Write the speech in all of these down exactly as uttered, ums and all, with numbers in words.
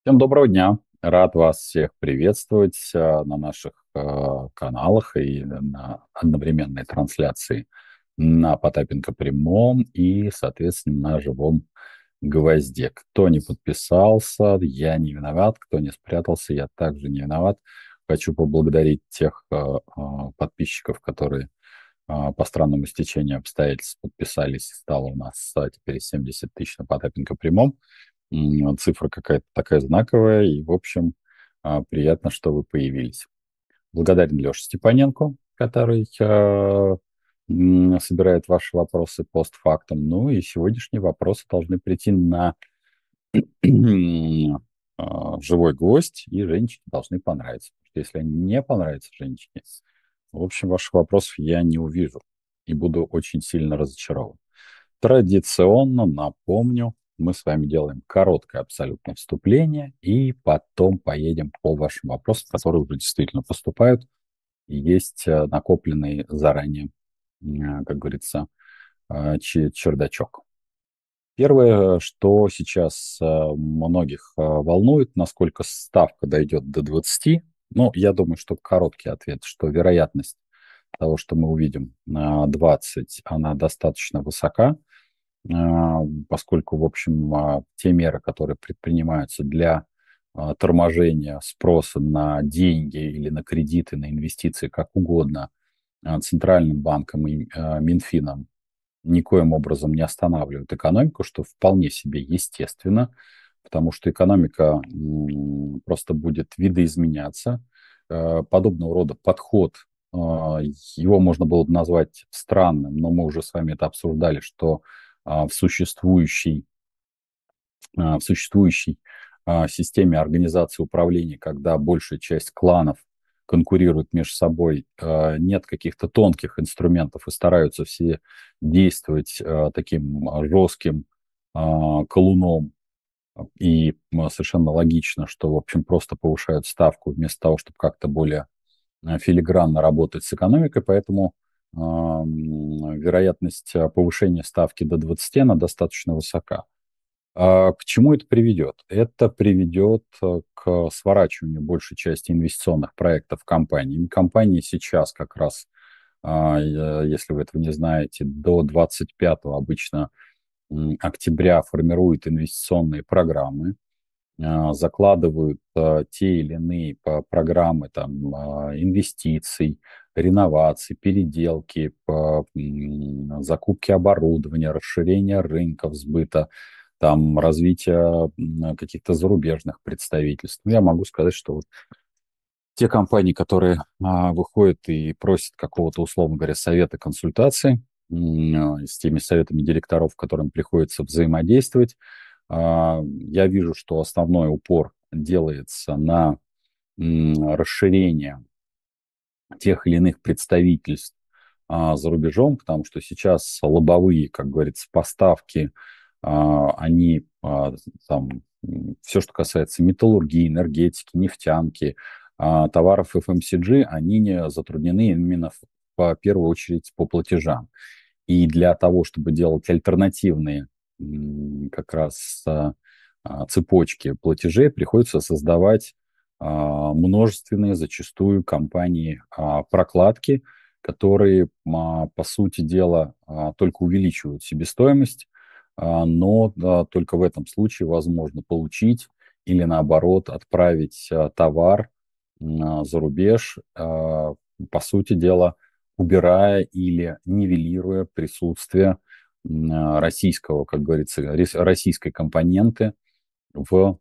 Всем доброго дня. Рад вас всех приветствовать а, на наших а, каналах и на одновременной трансляции на Потапенко прямом и, соответственно, на живом гвозде. Кто не подписался, я не виноват. Кто не спрятался, я также не виноват. Хочу поблагодарить тех а, а, подписчиков, которые а, по странному стечению обстоятельств подписались. Стало у нас а, теперь семьдесят тысяч на Потапенко прямом. М, Цифра какая-то такая знаковая, и, в общем, а, приятно, что вы появились. Благодарен Леше Степаненко, который а, м, собирает ваши вопросы постфактум. Ну и сегодняшние вопросы должны прийти на а, живой гвоздь, и женщине должны понравиться. Потому что если они не понравятся женщине, в общем, ваших вопросов я не увижу и буду очень сильно разочарован. Традиционно напомню, мы с вами делаем короткое абсолютное вступление и потом поедем по вашим вопросам, которые уже действительно поступают и есть э, накопленный заранее, э, как говорится, э, че- чердачок. Первое, что сейчас э, многих э, волнует, насколько ставка дойдет до двадцати. Ну, я думаю, что короткий ответ, что вероятность того, что мы увидим на двадцать, она достаточно высока, а, поскольку, в общем, а, те меры, которые предпринимаются для а, торможения спроса на деньги или на кредиты, на инвестиции, как угодно, а, Центральным банком и а, Минфином никоим образом не останавливают экономику, что вполне себе естественно, потому что экономика м, просто будет видоизменяться. Э, Подобного рода подход, э, его можно было бы назвать странным, но мы уже с вами это обсуждали, что а, в существующей, а, в существующей а, системе организации управления, когда большая часть кланов конкурирует между собой, а, нет каких-то тонких инструментов и стараются все действовать а, таким а, жестким а, колуном. И м, совершенно логично, что, в общем, просто повышают ставку вместо того, чтобы как-то более а, филигранно работать с экономикой, поэтому а, м, вероятность а, повышения ставки до двадцати, она достаточно высока. А к чему это приведет? Это приведет э, к сворачиванию большей части инвестиционных проектов компаниями. Компании сейчас как раз, а, я- если вы этого не знаете, до двадцать пятого обычно м, октября формируют инвестиционные программы, а, закладывают а, те или иные по- программы там, а, инвестиций, реноваций, переделки, по, м, закупки оборудования, расширения рынков сбыта, там, развития м, каких-то зарубежных представительств. Ну, я могу сказать, что вот те компании, которые а, выходят и просят какого-то, условно говоря, совета, консультации, м, а, с теми советами директоров, которым приходится взаимодействовать, а, я вижу, что основной упор делается на м, расширение тех или иных представительств а, за рубежом, потому что сейчас лобовые, как говорится, поставки, а, они а, там все, что касается металлургии, энергетики, нефтянки, а, товаров эф эм си джи, они не затруднены именно в, по первую очередь по платежам. И для того, чтобы делать альтернативные м, как раз а, а, цепочки платежей, приходится создавать а, множественные, зачастую, компании а, прокладки, которые, а, по сути дела, а, только увеличивают себестоимость, а, но да, только в этом случае возможно получить или, наоборот, отправить а, товар м, а, за рубеж, а, по сути дела, убирая или нивелируя присутствие м, а, российского, как говорится, рес- российской компоненты в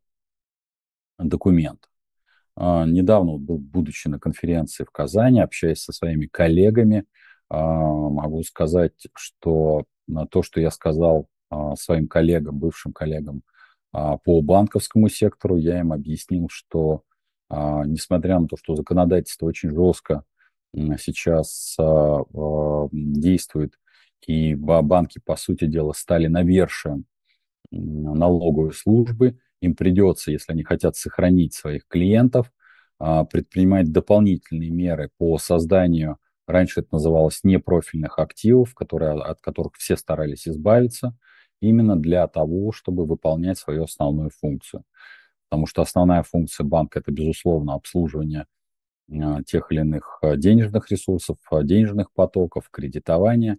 документах. А, Недавно, вот был, будучи на конференции в Казани, общаясь со своими коллегами, а, могу сказать, что на то, что я сказал а, своим коллегам, бывшим коллегам а, по банковскому сектору, я им объяснил, что а, несмотря на то, что законодательство очень жестко м, сейчас а, а, действует, и ба- банки, по сути дела, стали навершием м, налоговой службы, им придется, если они хотят сохранить своих клиентов, а, предпринимать дополнительные меры по созданию, раньше это называлось непрофильных активов, которые, от которых все старались избавиться, именно для того, чтобы выполнять свою основную функцию. потому что основная функция банка – это, безусловно, обслуживание а, тех или иных а, денежных ресурсов, а, денежных потоков, кредитование.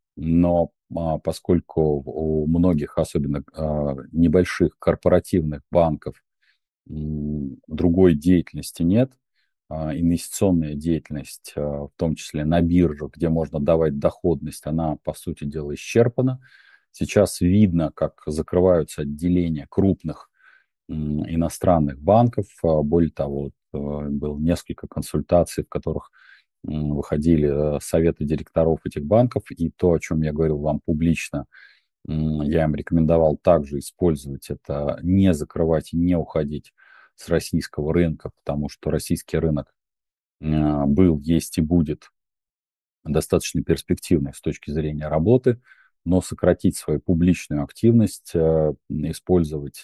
Но а, поскольку у многих, особенно а, небольших корпоративных банков, м, другой деятельности нет, а, инвестиционная деятельность, а, в том числе на биржах, где можно давать доходность, она, по сути дела, исчерпана. Сейчас видно, как закрываются отделения крупных м, иностранных банков. А, Более того, вот, э, было несколько консультаций, в которых м, выходили э, советы директоров этих банков, и то, о чем я говорил вам публично, м, я им рекомендовал также использовать это, не закрывать и не уходить с российского рынка, потому что российский рынок э, был, есть и будет достаточно перспективный с точки зрения работы, но сократить свою публичную активность, э, использовать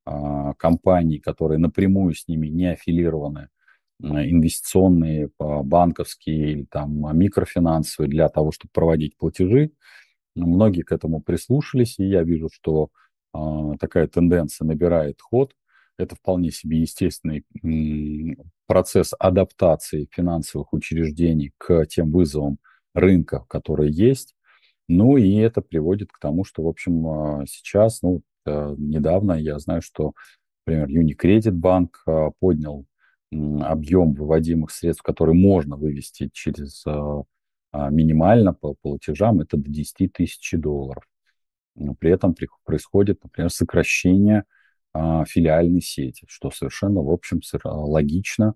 а, компании, которые напрямую с ними не аффилированы, э, инвестиционные, а, банковские или там а, микрофинансовые, для того, чтобы проводить платежи. Ну, многие к этому прислушались, и я вижу, что а, такая тенденция набирает ход. Это вполне себе естественный м, процесс адаптации финансовых учреждений к тем вызовам рынка, которые есть. Ну и это приводит к тому, что, в общем, а, сейчас, ну, э, недавно я знаю, что, например, Unicredit банк а, поднял м, объем выводимых средств, которые можно вывести через а, а, минимально по платежам, это до десять тысяч долларов. Но при этом при- происходит, например, сокращение а, филиальной сети, что совершенно, в общем, сыр- а, логично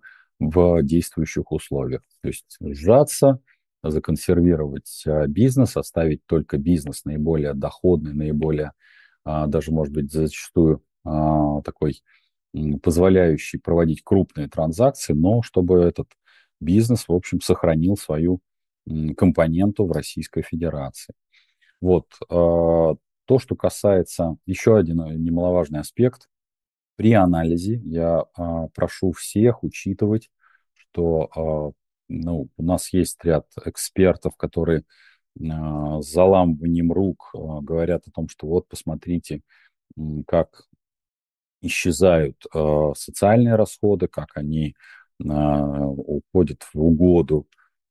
в действующих условиях. То есть сжаться, законсервировать а, бизнес, оставить только бизнес наиболее доходный, наиболее, а, даже, может быть, зачастую а, такой м, позволяющий проводить крупные транзакции, но чтобы этот бизнес, в общем, сохранил свою м, компоненту в Российской Федерации. Вот. а, То, что касается, еще один э, немаловажный аспект, при анализе я а, прошу всех учитывать, что а, ну, у нас есть ряд экспертов, которые а, с заламыванием рук а, говорят о том, что вот посмотрите, м, как исчезают а, социальные расходы, как они а, уходят в угоду,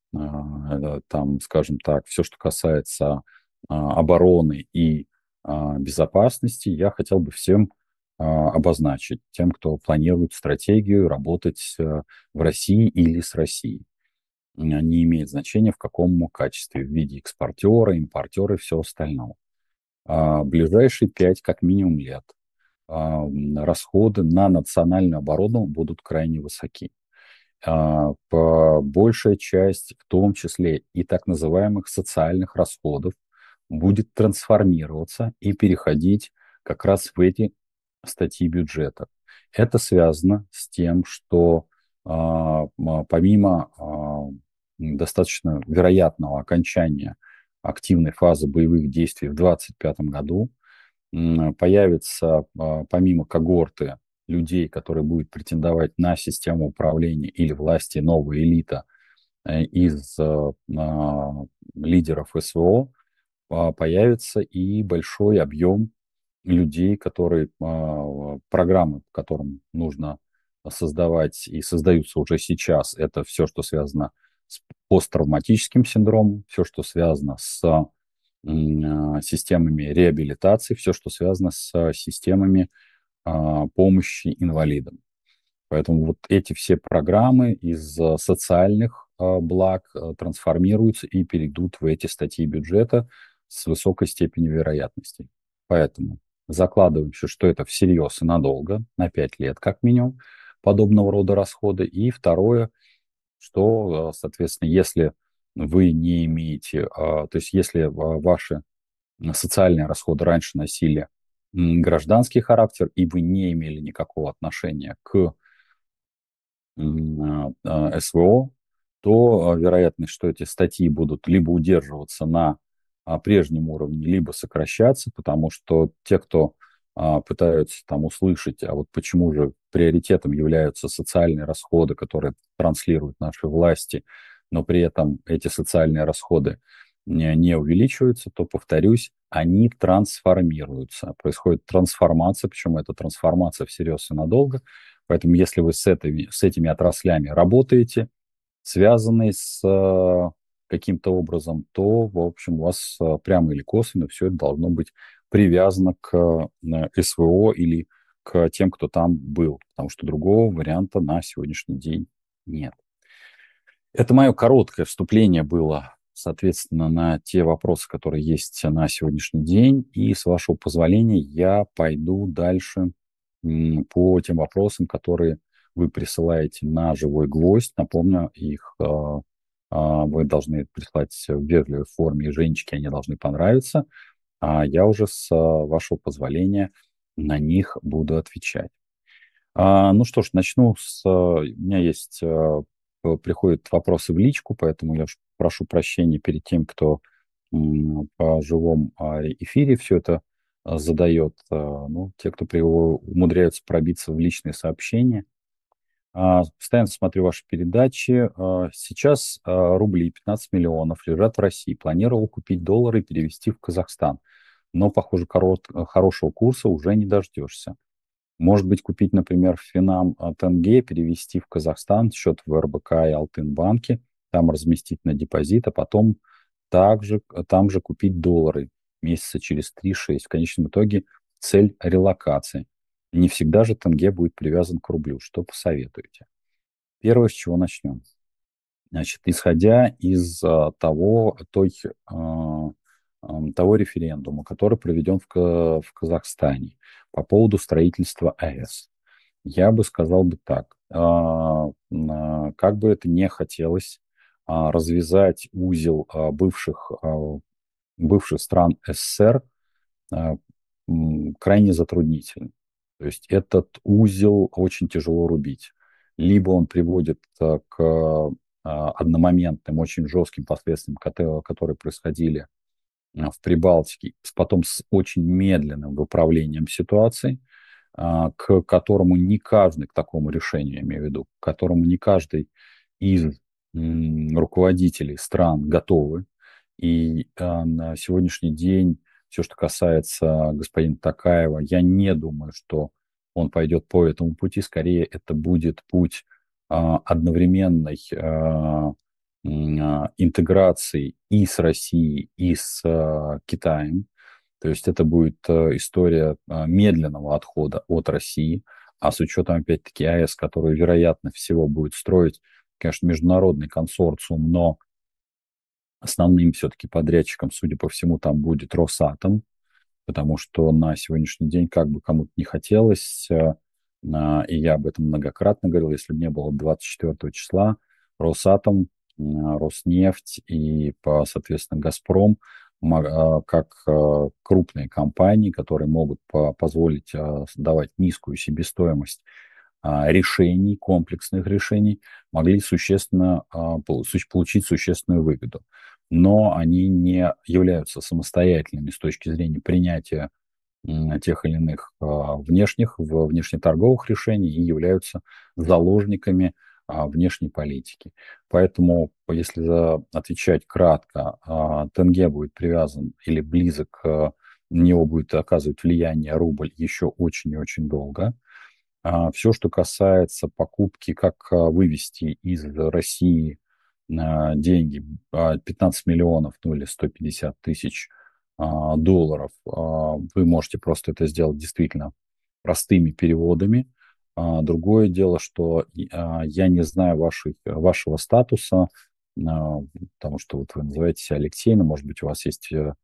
а, там, скажем так, все, что касается а, обороны и а, безопасности, я хотел бы всем а, обозначить, тем, кто планирует стратегию работать а, в России или с Россией. А, Не имеет значения, в каком качестве, в виде экспортера, импортера и все остальное. А, Ближайшие пять как минимум лет а, м, расходы на национальную оборону будут крайне высоки. А, по большая часть, в том числе и так называемых социальных расходов, будет трансформироваться и переходить как раз в эти статьи бюджета. Это связано с тем, что а, м, помимо а, достаточно вероятного окончания активной фазы боевых действий в две тысячи двадцать пятом году, м, появится а, помимо когорты людей, которые будут претендовать на систему управления или власти, новая элита э, из э, а, лидеров СВО, а, появится и большой объем людей, которые а, программы, по которым нужно создавать и создаются уже сейчас. Это все, что связано с посттравматическим синдромом, все, что связано с м, а, системами реабилитации, все, что связано с системами а, помощи инвалидам. Поэтому вот эти все программы из а, социальных а, благ а, трансформируются и перейдут в эти статьи бюджета с высокой степенью вероятности. Поэтому закладываемся, что это всерьез и надолго, на пять лет как минимум, подобного рода расходы. И второе, что, а, соответственно, если вы не имеете, а, то есть если а, ваши социальные расходы раньше носили м, гражданский характер, и вы не имели никакого отношения к м, а, а, СВО, то а, вероятность, что эти статьи будут либо удерживаться на а, прежнем уровне, либо сокращаться, потому что те, кто а, пытаются там услышать, а вот почему же приоритетом являются социальные расходы, которые транслируют наши власти, но при этом эти социальные расходы не, не увеличиваются, то, повторюсь, они трансформируются. Происходит трансформация, причем эта трансформация всерьез и надолго. Поэтому если вы с, этой, с этими отраслями работаете, связанные с э, каким-то образом, то, в общем, у вас э, прямо или косвенно все это должно быть привязано к э, СВО или к тем, кто там был, потому что другого варианта на сегодняшний день нет. Это мое короткое вступление было, соответственно, на те вопросы, которые есть на сегодняшний день. И, с вашего позволения, я пойду дальше м, по тем вопросам, которые вы присылаете на живой гвоздь. Напомню, их э, а, вы должны прислать в вежливой форме, и Женечке они должны понравиться. А я уже, с э, вашего позволения, на них буду отвечать. А, ну что ж, начну с... э, У меня есть... э, п- Приходят вопросы в личку, поэтому я уж прошу прощения перед тем, кто м, по живом а, эфире все это а, задает. А, Ну, те, кто при- умудряются пробиться в личные сообщения. А, Постоянно смотрю ваши передачи. А, Сейчас а, рубли пятнадцать миллионов лежат в России. Планировал купить доллары и перевести в Казахстан. Но, похоже, корот- хорошего курса уже не дождешься. Может быть, купить, например, в Финам а, тенге, перевести в Казахстан, счет в эр бэ ка и Алтынбанке, там разместить на депозит, а потом также, там же купить доллары месяца через три-шесть. В конечном итоге цель релокации. Не всегда же тенге будет привязан к рублю. Что посоветуете? Первое, с чего начнем. Значит, исходя из а, того, той, а, ам, того референдума, который проведен в, Ка- в Казахстане по поводу строительства а е с, я бы сказал бы так. а, на- Как бы это не хотелось а, развязать узел а, бывших, а, бывших стран эс эс эс эр, а, м, крайне затруднительно. То есть этот узел очень тяжело рубить. Либо он приводит а, к а, одномоментным, очень жестким последствиям, кото- которые происходили а, в Прибалтике, с- потом с очень медленным выправлением ситуации, а, к которому не каждый, к такому решению, я имею в виду, к которому не каждый из м, руководителей стран готовы. И а, на сегодняшний день все, что касается господина Такаева, я не думаю, что он пойдет по этому пути. Скорее, это будет путь а, одновременной а, м, а, интеграции и с Россией, и с а, Китаем. То есть это будет э, история а, медленного отхода от России, а с учетом, опять-таки, а е с, который, вероятно, всего будет строить, конечно, международный консорциум, но основным все-таки подрядчиком, судя по всему, там будет Росатом, потому что на сегодняшний день, как бы кому-то не хотелось, э, а, и я об этом многократно говорил, если бы не было двадцать четвёртого числа, Росатом, м, Роснефть и, по, соответственно, Газпром, мо- а, как а, крупные компании, которые могут по- позволить а, давать низкую себестоимость а, решений, комплексных решений, могли существенно а, полу- су- получить существенную выгоду. Но они не являются самостоятельными с точки зрения принятия м, тех или иных а, внешних, в- внешнеторговых решений и являются заложниками а, внешней политики. Поэтому, если за- отвечать кратко, а, тенге будет привязан или близок, а, на него будет оказывать влияние рубль еще очень и очень долго. Все, что касается покупки, как а, вывести из России а, деньги, а, пятнадцать миллионов, ну или сто пятьдесят тысяч а, долларов, а, вы можете просто это сделать действительно простыми переводами. А, Другое дело, что и, а, я не знаю вашей, вашего статуса, а, потому что вот вы называете себя Алексей, но, может быть, у вас есть э,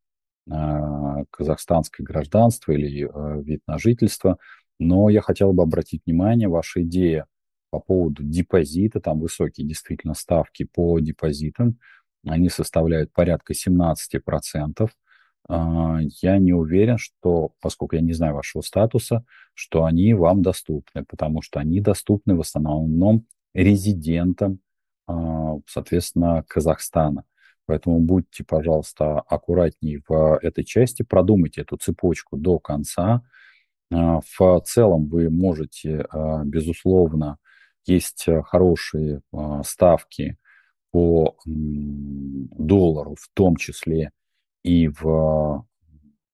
а, казахстанское гражданство или э, вид на жительство. Но я хотел бы обратить внимание, ваша идея по поводу депозита, там высокие действительно ставки по депозитам, они составляют порядка семнадцать процентов. А, Я не уверен, что, поскольку я не знаю вашего статуса, что они вам доступны, потому что они доступны в основном резидентам, а, соответственно, Казахстана. Поэтому будьте, пожалуйста, аккуратнее в этой части, продумайте эту цепочку до конца. А, В целом вы можете, а, безусловно, есть а, хорошие а, ставки по м, доллару, в том числе и в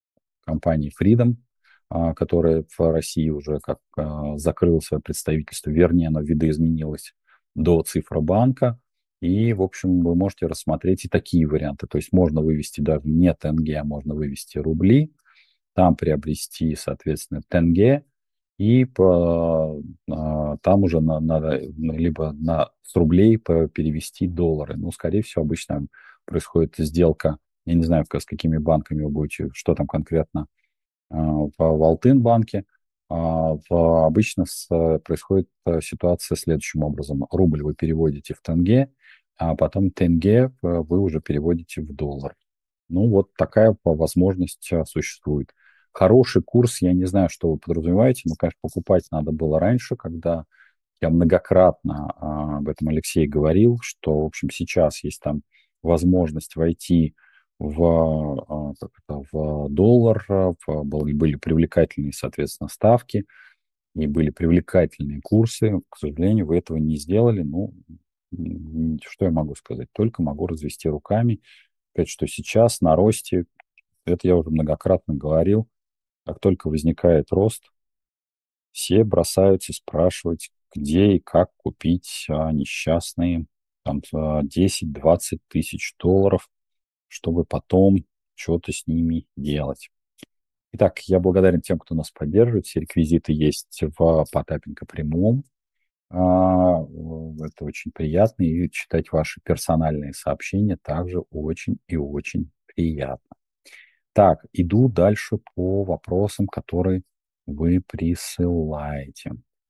компании Freedom, а, которая в России уже как а, закрыла свое представительство, вернее, оно видоизменилось до Цифробанка. И, в общем, вы можете рассмотреть и такие варианты. То есть можно вывести даже не тенге, а можно вывести рубли, там приобрести, соответственно, тенге, и по, а, там уже на- надо либо на, с рублей по- перевести доллары. Ну, скорее всего, обычно происходит сделка, я не знаю, с какими банками вы будете, что там конкретно а, в Алтын-банке. А, в- Обычно с- происходит э, ситуация следующим образом. Рубль вы переводите в тенге, а потом тенге э, вы уже переводите в доллар. Ну, вот такая по- возможность а, существует. Хороший курс, я не знаю, что вы подразумеваете, но, конечно, покупать надо было раньше, когда я многократно а, об этом Алексей говорил, что, в общем, сейчас есть там возможность войти в, а, как это, в доллар, а, в- были были привлекательные, соответственно, ставки и были привлекательные курсы. К сожалению, вы этого не сделали. Ну, м, что я могу сказать? Только могу развести руками. Сказать, что сейчас на росте, это я уже многократно говорил, как только возникает рост, все бросаются спрашивать, где и как купить а, несчастные там за десять-двадцать тысяч долларов, чтобы потом что-то с ними делать. Итак, я благодарен тем, кто нас поддерживает. Все реквизиты есть в Потапенко прямом. А, Это очень приятно. И читать ваши персональные сообщения также очень и очень приятно. Так, иду дальше по вопросам, которые вы присылаете.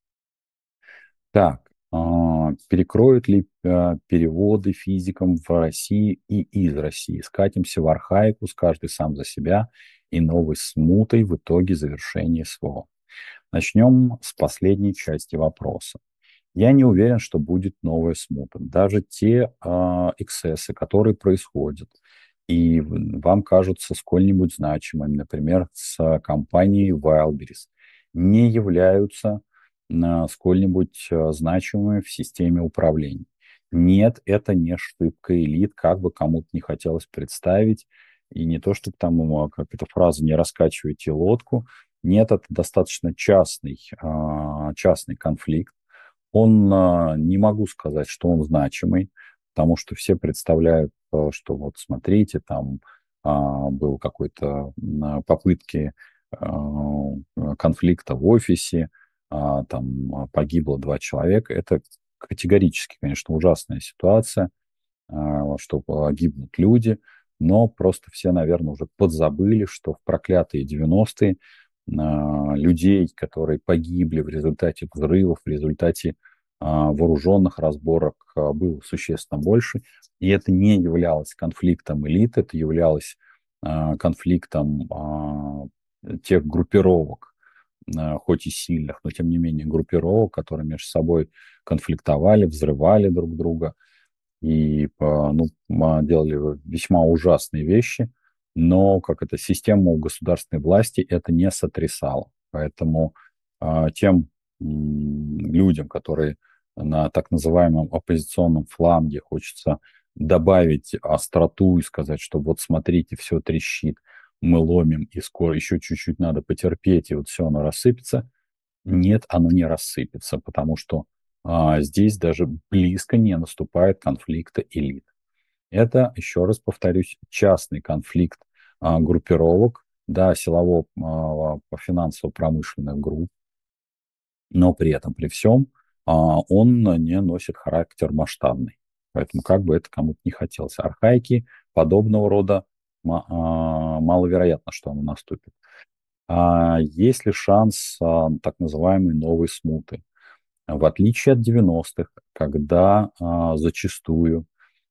Так, а, перекроют ли а, переводы физикам в России и из России? Скатимся в архаику, с каждый сам за себя и новой смутой в итоге завершения СВО. Начнем с последней части вопроса. Я не уверен, что будет новая смута. Даже те а, эксцессы, которые происходят, и в- вам кажутся сколь-нибудь значимыми, например, с компанией Wildberries, не являются а, сколь-нибудь а, значимыми в системе управления. Нет, это не шибко элит, как бы кому-то не хотелось представить. И не то, что там, а, как эта фраза, не раскачивайте лодку. Нет, это достаточно частный, а, частный конфликт. Он, а, не могу сказать, что он значимый, потому что все представляют, а, что вот смотрите, там а, был какой-то м, а, попытки а, конфликта в офисе, а, там а, погибло два человека. Это категорически, конечно, ужасная ситуация, а, что а, гибнут люди, но просто все, наверное, уже подзабыли, что в проклятые девяностые а, людей, которые погибли в результате взрывов, в результате а, вооруженных разборок, а, было существенно больше. И это не являлось конфликтом элит, это являлось а, конфликтом а, тех группировок, а, хоть и сильных, но тем не менее группировок, которые между собой конфликтовали, взрывали друг друга и по- ну, ма- делали весьма ужасные вещи, но как это систему государственной власти это не сотрясало. Поэтому а, тем м, людям, которые на так называемом оппозиционном фланге хочется добавить остроту и сказать, что вот смотрите, все трещит, мы ломим, и скоро еще чуть-чуть надо потерпеть, и вот все оно рассыпется. Нет, оно не рассыпется, потому что а, здесь даже близко не наступает конфликта элит. Это, еще раз повторюсь, частный конфликт а, группировок, да, силово а, финансово-промышленных групп, но при этом, при всем, а, он не носит характер масштабный. Поэтому как бы это кому-то не хотелось. Архаики подобного рода ма- а, маловероятно, что оно наступит. А есть ли шанс а, так называемой новой смуты? В отличие от девяностых, когда а, зачастую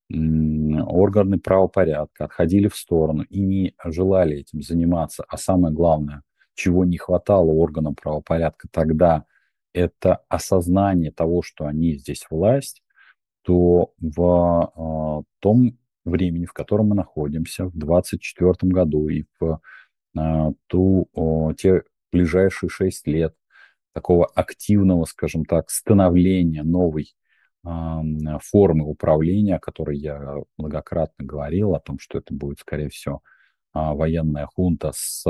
м, органы правопорядка отходили в сторону и не желали этим заниматься, а самое главное, чего не хватало органам правопорядка тогда, это осознание того, что они здесь власть, то в а, том времени, в котором мы находимся, в двадцать четвертом году и в а, ту, о, те ближайшие шесть лет, такого активного, скажем так, становления новой ам, формы управления, о которой я многократно говорил, о том, что это будет, скорее всего, а, военная хунта с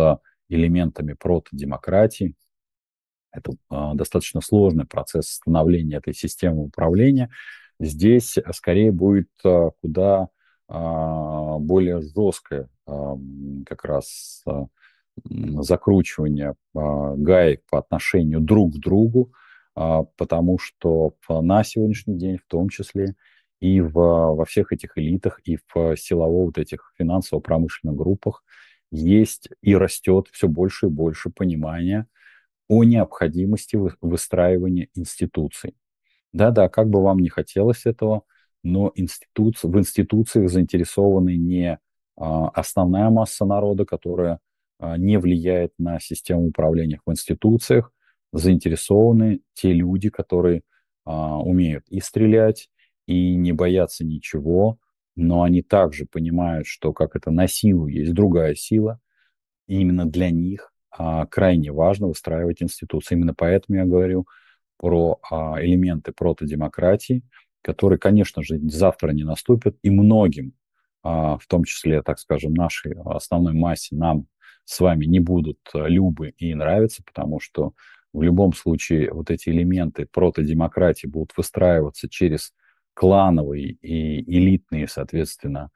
элементами протодемократии. Это а, достаточно сложный процесс становления этой системы управления. Здесь а, скорее будет а, куда а, более жесткое а, м, как раз а, м, закручивание а, гаек по отношению друг к другу, а, потому что в- на сегодняшний день в том числе и в, во всех этих элитах, и в силово вот этих финансово-промышленных группах есть и растет все больше и больше понимания о необходимости вы- выстраивания институций. Да-да, как бы вам не хотелось этого, но институц- в институциях заинтересованы не а, основная масса народа, которая а, не влияет на систему управления. В институциях заинтересованы те люди, которые а, умеют и стрелять, и не боятся ничего, но они также понимают, что как это на силу есть другая сила, и именно для них а, крайне важно выстраивать институции. Именно поэтому я говорю про а, элементы протодемократии, которые, конечно же, завтра не наступят, и многим, а, в том числе, так скажем, нашей основной массе, нам с вами не будут а, любы и нравиться, потому что в любом случае вот эти элементы протодемократии будут выстраиваться через клановые и элитные, соответственно,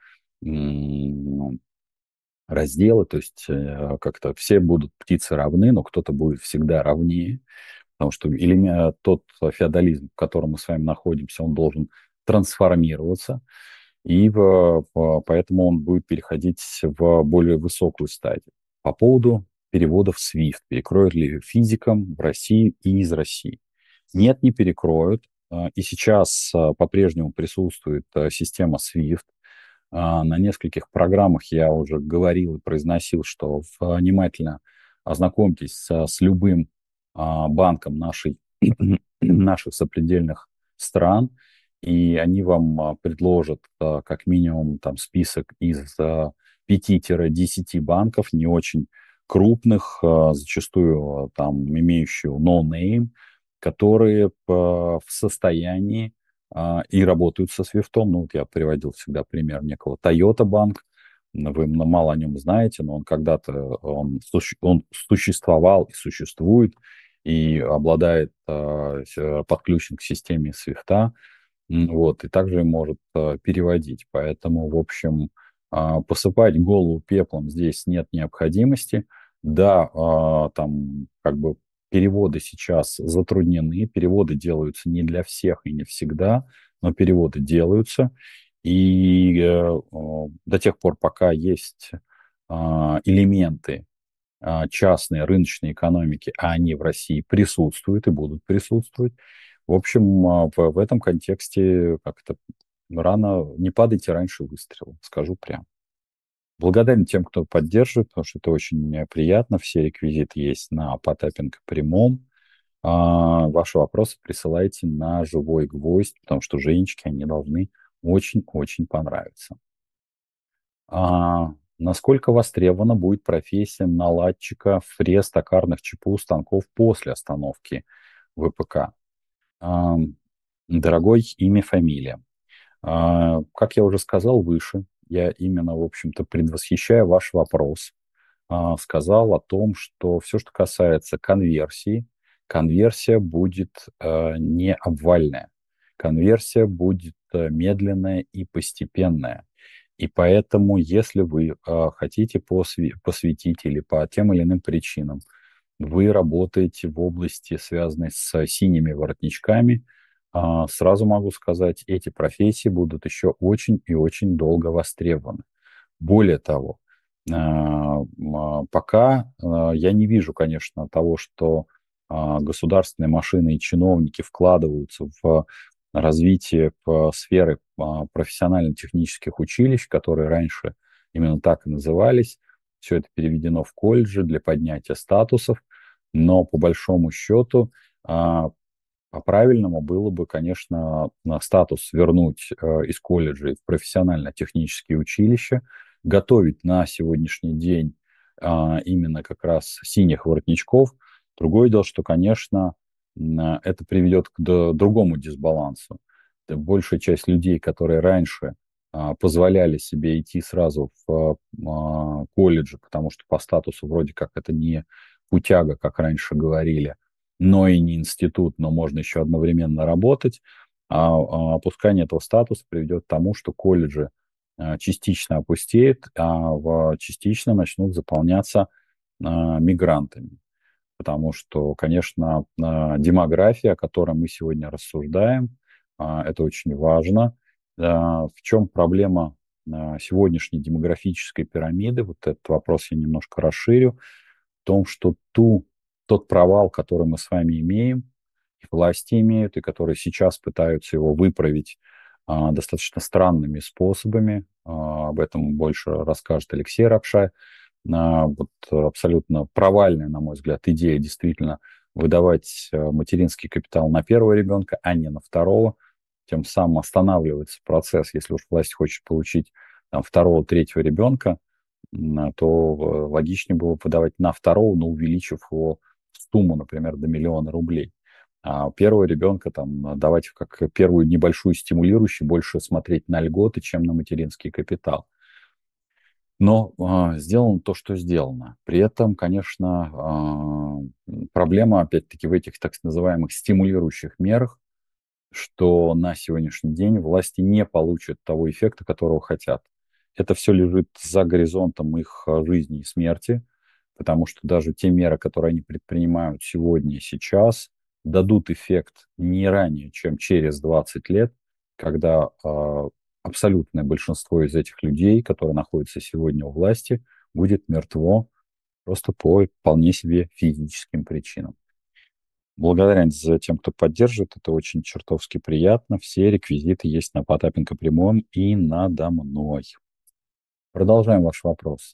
м, разделы, то есть э, как-то все будут птицы равны, но кто-то будет всегда равнее, потому что элеме- тот феодализм, в котором мы с вами находимся, он должен трансформироваться, и в- по- поэтому он будет переходить в более высокую стадию. По поводу переводов свифт, перекроют ли физикам в России и из России? Нет, не перекроют. А, И сейчас а, по-прежнему присутствует а, система свифт. А, На нескольких программах я уже говорил и произносил, что внимательно ознакомьтесь с, с любым а, банком нашей, наших сопредельных стран, и они вам а, предложат а, как минимум там список из а, пяти-десяти банков, не очень крупных, а, зачастую а, там имеющие no name, которые а, в состоянии а, и работают со свифтом. Ну, вот я приводил всегда пример некого Toyota банк. Вы мало о нем знаете, но он когда-то он, суще- он существовал и существует, и обладает а, с- подключен к системе свифта. М, Вот, и также может а, переводить. Поэтому, в общем, а, посыпать голову пеплом здесь нет необходимости. Да, а, там как бы переводы сейчас затруднены, переводы делаются не для всех и не всегда, но переводы делаются. И э, о, до тех пор, пока есть а, элементы а, частной рыночной экономики, а они в России присутствуют и будут присутствовать. В общем, а, в, в этом контексте как-то рано, не падайте раньше выстрела, скажу прям. Благодарен тем, кто поддерживает, потому что это очень э, приятно. Все реквизиты есть на Потапенко прямом. А, ваши вопросы присылайте на живой гвоздь, потому что Женечке они должны очень-очень понравиться. А, насколько востребована будет профессия наладчика фрез токарных ЧПУ станков после остановки ВПК? А, дорогой, имя, фамилия. А, как я уже сказал выше, я именно, в общем-то, предвосхищая ваш вопрос, а, сказал о том, что все, что касается конверсии, конверсия будет а, не обвальная. Конверсия будет а, медленная и постепенная. И поэтому, если вы а, хотите посве- посвятить или по тем или иным причинам, вы работаете в области, связанной с синими воротничками, а, сразу могу сказать, эти профессии будут еще очень и очень долго востребованы. Более того, а, м, пока а, я не вижу, конечно, того, что а, государственные машины и чиновники вкладываются в развитие п- сферы а, профессионально-технических училищ, которые раньше именно так и назывались. Все это переведено в колледжи для поднятия статусов, но по большому счету а, по-правильному было бы, конечно, на статус вернуть э, из колледжей в профессионально-технические училища, готовить на сегодняшний день а, именно как раз синих воротничков. Другое дело, что, конечно, м, а, это приведет к д- другому дисбалансу. Т- Большая часть людей, которые раньше а, позволяли себе идти сразу в а, колледжи, потому что по статусу вроде как это не путяга, как раньше говорили, но и не институт, но можно еще одновременно работать. А, а опускание этого статуса приведет к тому, что колледжи а, частично опустеют, а в, частично начнут заполняться а, мигрантами. Потому что, конечно, а, демография, о которой мы сегодня рассуждаем, а, это очень важно. А, В чем проблема а, сегодняшней демографической пирамиды? Вот этот вопрос я немножко расширю. В том, что ту, тот провал, который мы с вами имеем, и власти имеют, и которые сейчас пытаются его выправить а, достаточно странными способами. А, об этом больше расскажет Алексей Ракшай. А, вот абсолютно провальная, на мой взгляд, идея действительно выдавать а, материнский капитал на первого ребенка, а не на второго. Тем самым останавливается процесс. Если уж власть хочет получить там, второго, третьего ребенка, м, то э, логичнее было подавать на второго, но увеличив его сумму, например, до миллиона рублей. А первого ребенка там давать как первую небольшую стимулирующую, больше смотреть на льготы, чем на материнский капитал. Но а, сделано то, что сделано. При этом, конечно, а, проблема, опять-таки, в этих так называемых стимулирующих мерах, что на сегодняшний день власти не получат того эффекта, которого хотят. Это все лежит за горизонтом их а, жизни и смерти, потому что даже те меры, которые они предпринимают сегодня и сейчас, дадут эффект не ранее, чем через двадцать лет, когда а, абсолютное большинство из этих людей, которые находятся сегодня у власти, будет мертво просто по вполне себе физическим причинам. Благодарен за тем, кто поддерживает. Это очень чертовски приятно. Все реквизиты есть на Потапенко прямом и надо мной. Продолжаем ваш вопрос.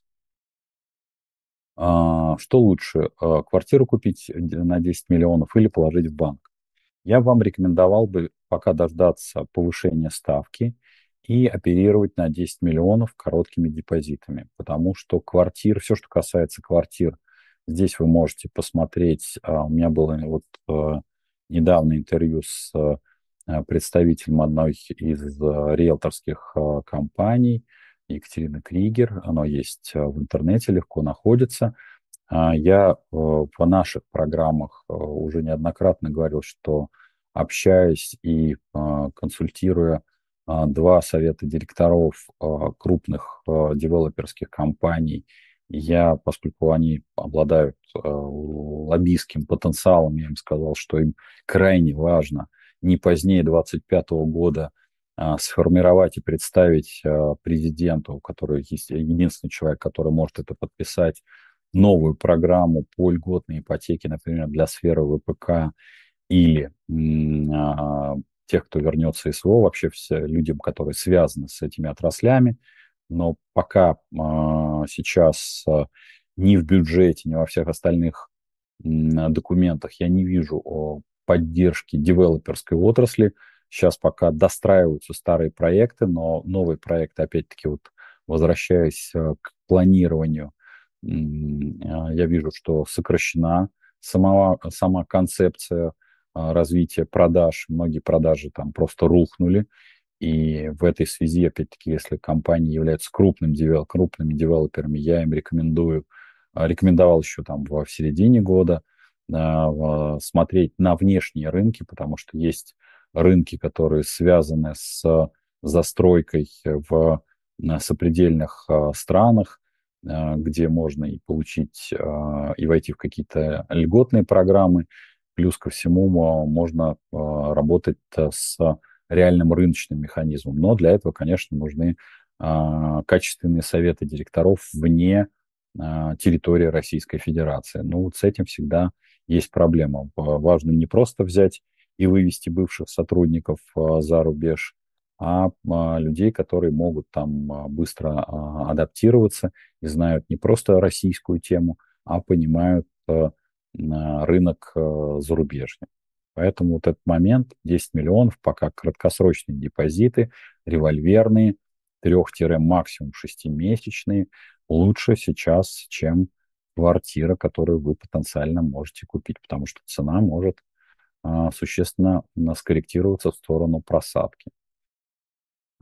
А, что лучше, а, квартиру купить на десять миллионов или положить в банк? Я вам рекомендовал бы пока дождаться повышения ставки и оперировать на десять миллионов короткими депозитами, потому что квартир, все, что касается квартир, здесь вы можете посмотреть. а, У меня было вот э, недавно интервью с э, представителем одной из э, риэлторских э, компаний, Екатерина Кригер. Оно есть э, в интернете, легко находится. А, Я э, в наших программах э, уже неоднократно говорил, что общаясь и а, консультируя а, два совета директоров а, крупных а, девелоперских компаний, я, поскольку они обладают а, лоббистским потенциалом, я им сказал, что им крайне важно не позднее двадцать пятого года а, сформировать и представить а, президенту, который есть единственный человек, который может это подписать, новую программу по льготной ипотеке, например, для сферы вэ пэ ка или м, а, тех, кто вернется из СВО, вообще все людям, которые связаны с этими отраслями. Но пока а, сейчас а, ни в бюджете, ни во всех остальных м, документах я не вижу о поддержке девелоперской отрасли. Сейчас пока достраиваются старые проекты, но новые проекты, опять-таки, вот возвращаясь а, к планированию, м, а, я вижу, что сокращена сама, сама концепция а, развития продаж. Многие продажи там просто рухнули. И в этой связи, опять-таки, если компании являются крупным девел, крупными девелоперами, я им рекомендую, а, рекомендовал еще там в, в середине года а, в- смотреть на внешние рынки, потому что есть рынки, которые связаны с застройкой в на сопредельных а, странах, а, где можно и получить, а, и войти в какие-то льготные программы. Плюс ко всему мо- можно а, работать а, с реальным рыночным механизмом. Но для этого, конечно, нужны а, качественные советы директоров вне а, территории Российской Федерации. Ну, вот с этим всегда есть проблема. В- Важно не просто взять и вывести бывших сотрудников а, за рубеж, а, а людей, которые могут там а, быстро а, адаптироваться и знают не просто российскую тему, а понимают а, на рынок а, зарубежный. Поэтому вот этот момент десять миллионов, пока краткосрочные депозиты, револьверные, трех максимум шестимесячные, лучше сейчас, чем квартира, которую вы потенциально можете купить, потому что цена может а, существенно а, скорректироваться в сторону просадки.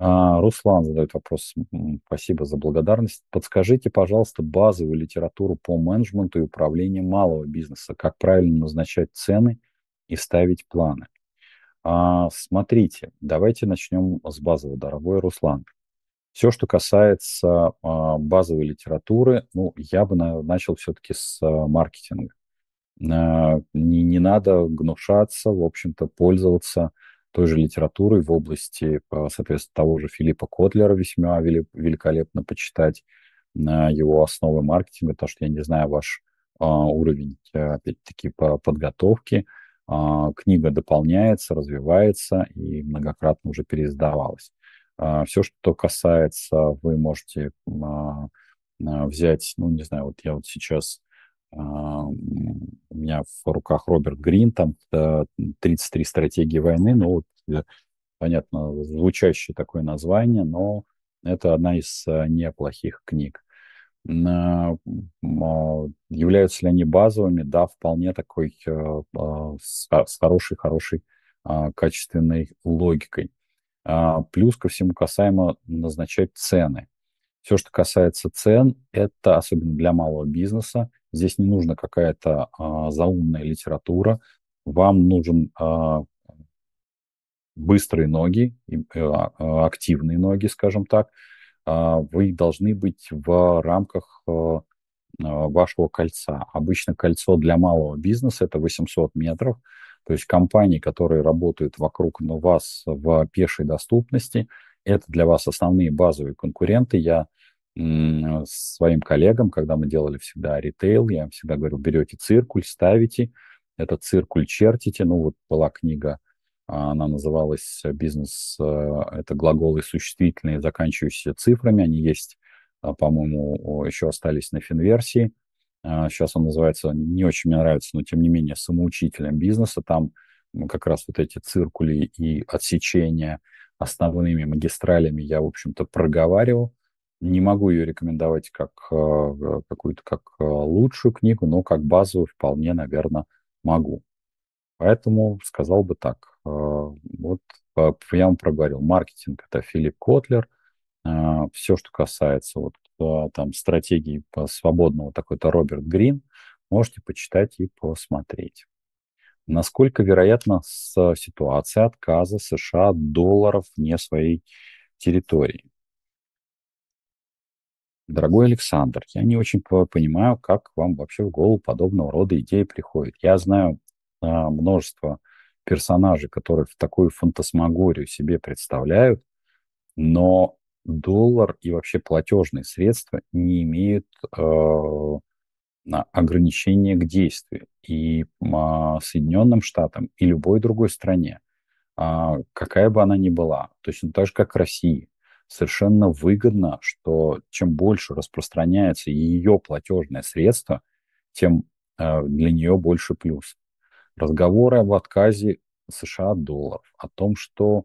А, Руслан задает вопрос. М, Спасибо за благодарность. Подскажите, пожалуйста, базовую литературу по менеджменту и управлению малого бизнеса. Как правильно назначать цены и ставить планы? А, смотрите, давайте начнем с базового, дорогой Руслан. Все, что касается а, базовой литературы, ну, я бы на- начал все-таки с а, маркетинга. А, Не, не надо гнушаться, в общем-то, пользоваться той же литературой в области, а, соответственно, того же Филиппа Котлера весьма вели- великолепно почитать на его основы маркетинга, потому что я не знаю ваш а, уровень, а, опять-таки, по подготовке. А, Книга дополняется, развивается и многократно уже переиздавалась. Все, что касается, вы можете а, а, взять, ну, не знаю, вот я вот сейчас а, м, у меня в руках Роберт Грин, там э, тридцать три стратегии войны, ну, вот, э, понятно, звучащее такое название, но это одна из э, неплохих книг. На- м, а, Являются ли они базовыми? Да, вполне такой э, а, с, хо- с хорошей, хорошей а, качественной логикой. А, Плюс ко всему касаемо назначать цены. Все, что касается цен, это особенно для малого бизнеса. Здесь не нужна какая-то а, заумная литература. Вам нужен а, быстрые ноги, и, э, а, активные ноги, скажем так. А, Вы должны быть в рамках а, а, вашего кольца. Обычно кольцо для малого бизнеса — это восемьсот метров. То есть компании, которые работают вокруг но вас в пешей доступности, это для вас основные базовые конкуренты. Я м, своим коллегам, когда мы делали всегда ритейл, я им всегда говорю: берете циркуль, ставите, этот циркуль чертите. Ну, вот была книга, а, она называлась «Бизнес». э, Это глаголы существительные, заканчивающиеся цифрами. Они есть, а, по-моему, еще остались на финверсии. А, Сейчас он называется, не очень мне нравится, но тем не менее, «Самоучителем бизнеса». Там м, как раз вот эти циркули и отсечения основными магистралями я, в общем-то, проговаривал. Не могу ее рекомендовать как э, какую-то как э, лучшую книгу, но как базовую вполне, наверное, могу. Поэтому сказал бы так. э, Вот э, я вам проговорил. Маркетинг — это Филипп Котлер. Все, что касается вот э, там стратегии по свободного, такой-то Роберт Грин, можете почитать и посмотреть. Насколько вероятна с- ситуация отказа США от долларов вне своей территории? Дорогой Александр, я не очень по- понимаю, как вам вообще в голову подобного рода идеи приходят. Я знаю а, множество персонажей, которые в такую фантасмагорию себе представляют, но доллар и вообще платежные средства не имеют э, на ограничения к действию. И а, Соединенным Штатам, и любой другой стране, а, какая бы она ни была, точно так же, как России, совершенно выгодно, что чем больше распространяется ее платежное средство, тем э, для нее больше плюс. Разговоры об отказе США от долларов, о том, что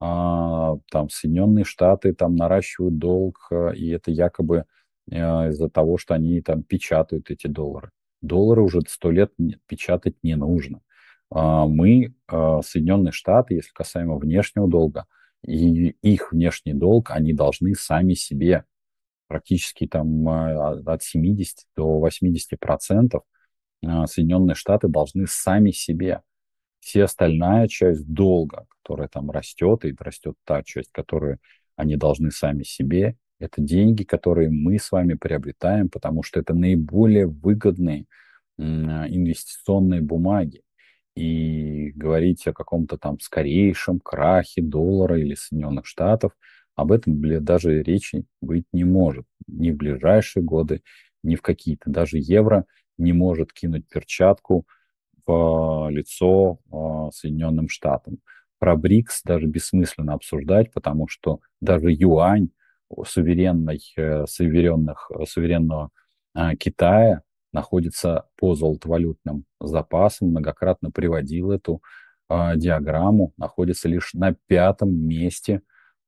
а, там Соединенные Штаты там наращивают долг, э, и это якобы э, из-за того, что они там печатают эти доллары. Доллары уже сто лет не- печатать не нужно. А, Мы, а, Соединенные Штаты, если касаемо внешнего долга, и их внешний долг, они должны сами себе практически там а, от семидесяти до восьмидесяти процентов а, Соединенные Штаты должны сами себе. Все остальная часть долга, которая там растет, и растет та часть, которую они должны сами себе, это деньги, которые мы с вами приобретаем, потому что это наиболее выгодные м, инвестиционные бумаги. И говорить о каком-то там скорейшем крахе доллара или Соединенных Штатов, об этом, бля, даже речи быть не может. Ни в ближайшие годы, ни в какие-то. Даже евро не может кинуть перчатку в лицо а, Соединенным Штатам. Про БРИКС даже бессмысленно обсуждать, потому что даже юань суверенной, э, суверенных, суверенного а, Китая находится по золотовалютным запасам, многократно приводил эту а, диаграмму, находится лишь на пятом месте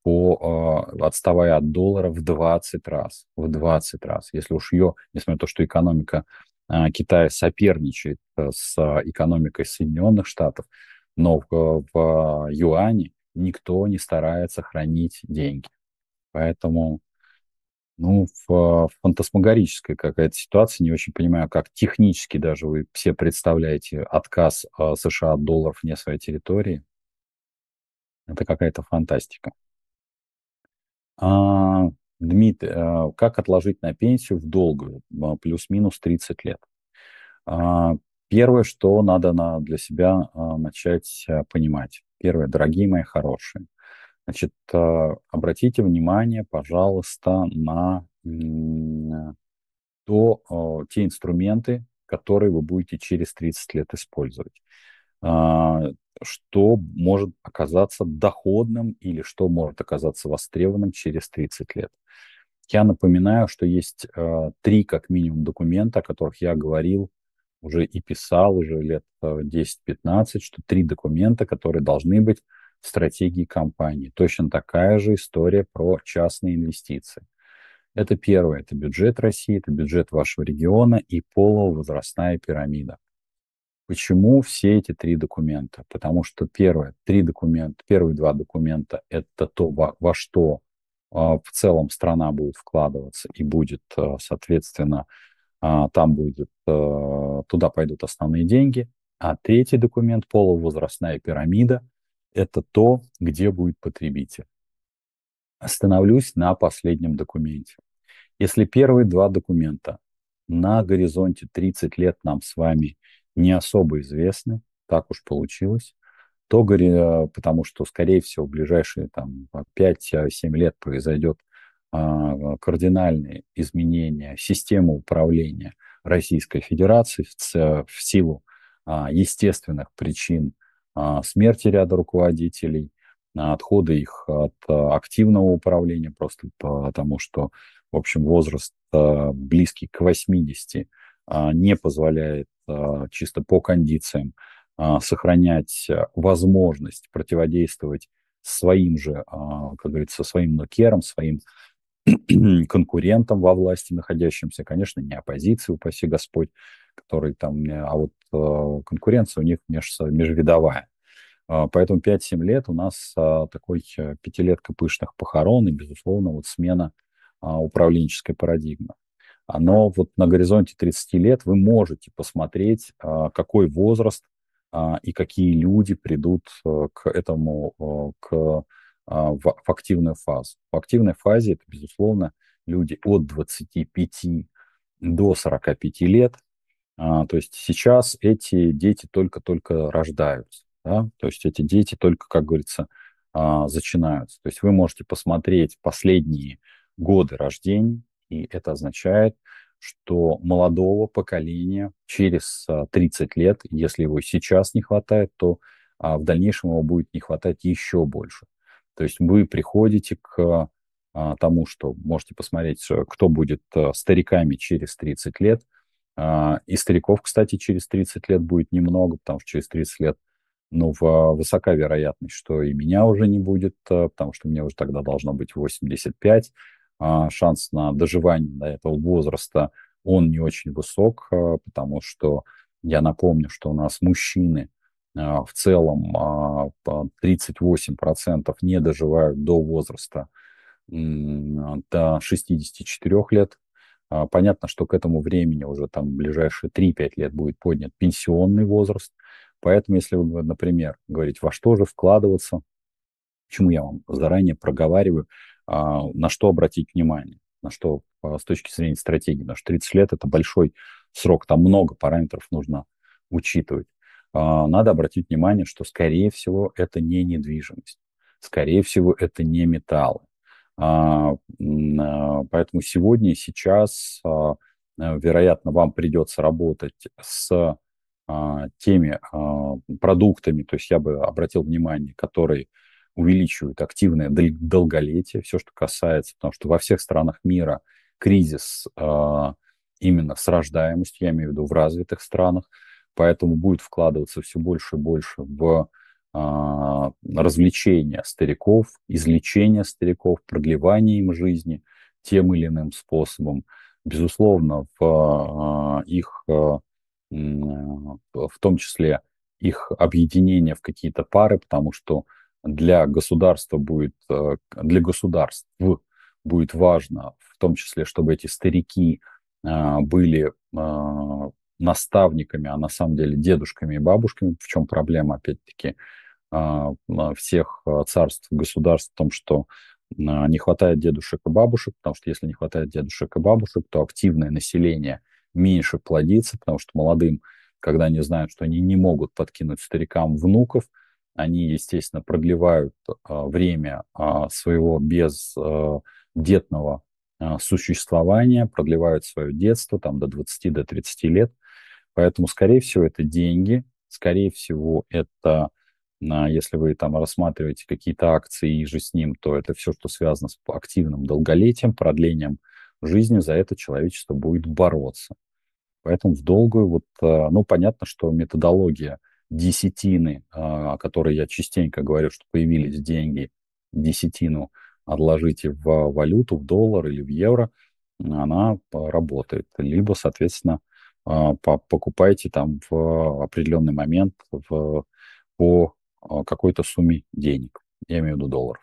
по, а, отставая от доллара в двадцать раз. В двадцать раз. Если уж ее, несмотря на то, что экономика а, Китая соперничает а, с а, экономикой Соединенных Штатов, но в, в юане никто не старается хранить деньги. Поэтому, ну, в, фантасмагорическая какая-то ситуация. Не очень понимаю, как технически даже вы все представляете отказ а, США от долларов вне своей территории. Это какая-то фантастика. А, Дмитрий, а, как отложить на пенсию в долгую, а, плюс-минус тридцать лет? А, Первое, что надо на, для себя а, начать а, понимать. Первое, дорогие мои хорошие. Значит, а, обратите внимание, пожалуйста, на м, то, а, те инструменты, которые вы будете через тридцать лет использовать. А, Что может оказаться доходным или что может оказаться востребованным через тридцать лет. Я напоминаю, что есть э, три, как минимум, документа, о которых я говорил уже и писал уже лет э, десять-пятнадцать, что три документа, которые должны быть в стратегии компании. Точно такая же история про частные инвестиции. Это первое, это бюджет России, это бюджет вашего региона и полувозрастная пирамида. Почему все эти три документа? Потому что первое, три документа, первые два документа — это то, во, во что а, в целом страна будет вкладываться и будет, а, соответственно, а, там будет, а, туда пойдут основные деньги. А третий документ, полувозрастная пирамида, это то, где будет потребитель. Остановлюсь на последнем документе. Если первые два документа на горизонте тридцать лет нам с вами не особо известны, так уж получилось, то, горе- потому что, скорее всего, в ближайшие там, пять-семь лет произойдет а, кардинальные изменения системы управления Российской Федерации в, ц- в силу а, естественных причин а, смерти ряда руководителей, а, отхода их от а, активного управления, просто потому что, в общем, возраст а, близкий к восьмидесяти а, не позволяет а, чисто по кондициям а, сохранять а, возможность противодействовать своим же, а, как говорится, своим нукерам, своим конкурентам во власти находящимся, конечно, не оппозиции, упаси Господь, который там, э, а вот э, конкуренция у них меж, межвидовая. А, Поэтому пять-семь лет у нас а, такой э, пятилетка пышных похорон и, безусловно, вот смена а, управленческой парадигмы. А, Но вот на горизонте тридцати лет вы можете посмотреть, а, какой возраст а, и какие люди придут э, к этому, э, к, а, в, в активную фазу. В активной фазе это, безусловно, люди от двадцати пяти до сорока пяти лет. А, То есть сейчас эти дети только-только рождаются, да? То есть эти дети только, как говорится, а, начинаются. То есть вы можете посмотреть последние годы рождения, и это означает, что молодого поколения через а, тридцать лет, если его сейчас не хватает, то а, в дальнейшем его будет не хватать еще больше. То есть вы приходите к а, тому, что можете посмотреть, э, кто будет а, стариками через тридцать лет. А, И стариков, кстати, через тридцать лет будет немного, потому что через тридцать лет, ну, в- высока вероятность, что и меня уже не будет, а, потому что мне уже тогда должно быть восемьдесят пять. А, Шанс на доживание до этого возраста, он не очень высок, а, потому что я напомню, что у нас мужчины а, в целом а, по тридцать восемь процентов не доживают до возраста м, до шестидесяти четырёх лет. А, Понятно, что к этому времени уже там ближайшие три-пять лет будет поднят пенсионный возраст. Поэтому, если вы, например, говорите, во что же вкладываться, почему я вам заранее проговариваю, а, на что обратить внимание, на что а, с точки зрения стратегии, потому что тридцать лет — это большой срок, там много параметров нужно учитывать. А, Надо обратить внимание, что, скорее всего, это не недвижимость, скорее всего, это не металлы. А, м, а, Поэтому сегодня и сейчас, а, э, вероятно, вам придется работать с а, теми а, продуктами, то есть я бы обратил внимание, которые увеличивают активное дол- долголетие, все, что касается, потому что во всех странах мира кризис а, именно с рождаемостью, я имею в виду в развитых странах, поэтому будет вкладываться все больше и больше в а, развлечения стариков, излечение стариков, продлевание им жизни тем или иным способом. Безусловно, в а, их, а, м, в том числе их объединение в какие-то пары, потому что для государства будет, э, для государств будет важно, в том числе, чтобы эти старики а, были а, наставниками, а на самом деле дедушками и бабушками. В чем проблема, опять-таки, а, а, всех а, царств, государств в том, что а, не хватает дедушек и бабушек, потому что если не хватает дедушек и бабушек, то активное население меньше плодится, потому что молодым, когда они знают, что они не могут подкинуть старикам внуков, они, естественно, продлевают а, время а, своего бездетного а, существования, продлевают свое детство там, до двадцати, до тридцати лет. Поэтому, скорее всего, это деньги, скорее всего, это, а, если вы там рассматриваете какие-то акции и же с ним, то это все, что связано с активным долголетием, продлением жизни, за это человечество будет бороться. Поэтому в долгую, вот, а, ну, понятно, что методология десятины, а, о которой я частенько говорю, что появились деньги, десятину отложите в валюту, в доллар или в евро, она а, работает. Либо, соответственно, а, по- покупайте там в определенный момент в, по а, какой-то сумме денег. Я имею в виду долларов.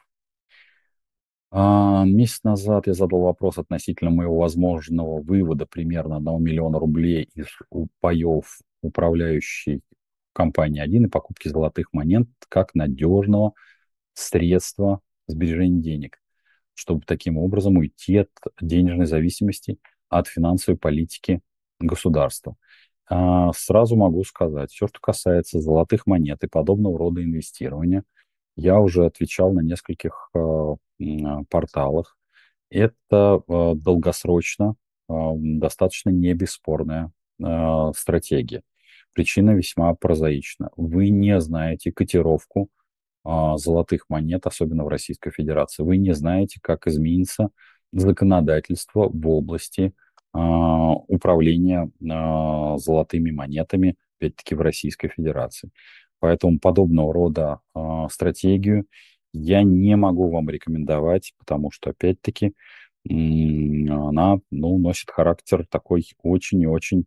А, месяц назад я задал вопрос относительно моего возможного вывода примерно одного миллиона рублей из у- паев управляющей компании один и покупки золотых монет как надежного средства сбережения денег, чтобы таким образом уйти от денежной зависимости от финансовой политики государства. А, сразу могу сказать, все, что касается золотых монет и подобного рода инвестирования, я уже отвечал на нескольких э, м, а, порталах. Это э, долгосрочно э, достаточно не бесспорная э, стратегия. Причина весьма прозаична. Вы не знаете котировку а, золотых монет, особенно в Российской Федерации. Вы не знаете, как изменится законодательство в области а, управления а, золотыми монетами, опять-таки, в Российской Федерации. Поэтому подобного рода а, стратегию я не могу вам рекомендовать, потому что, опять-таки, м, она, ну, носит характер такой очень и очень